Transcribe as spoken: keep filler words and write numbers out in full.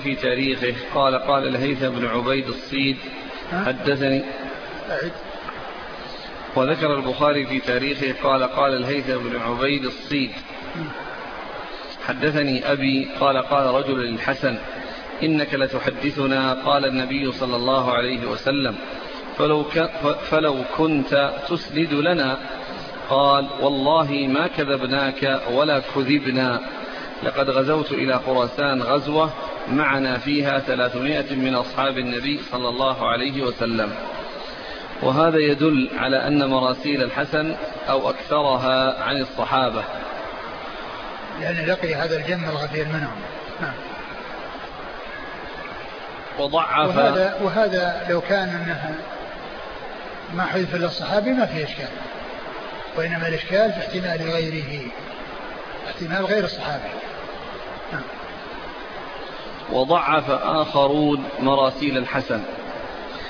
في تاريخه قال قال الهيثم بن عبيد الصيد حدثني. وذكر البخاري في تاريخه قال قال الهيثم بن عبيد الصيد حدثني أبي قال قال رجل للحسن إنك لتحدثنا قال النبي صلى الله عليه وسلم فلو, فلو كنت تسند لنا. قال والله ما كذبناك ولا كذبنا، لقد غزوت إلى خراسان غزوة معنا فيها ثلاثمائة من أصحاب النبي صلى الله عليه وسلم. وهذا يدل على أن مراسيل الحسن أو أكثرها عن الصحابة، لأن لقي هذا الجم الغفير منهم. نعم. وضعف وهذا, وهذا لو كان أنها ما حذف للصحابي ما فيه إشكال، وإنما الإشكال في احتمال غيره، احتمال غير الصحابي. نعم. وضعف آخرون مراسيل الحسن.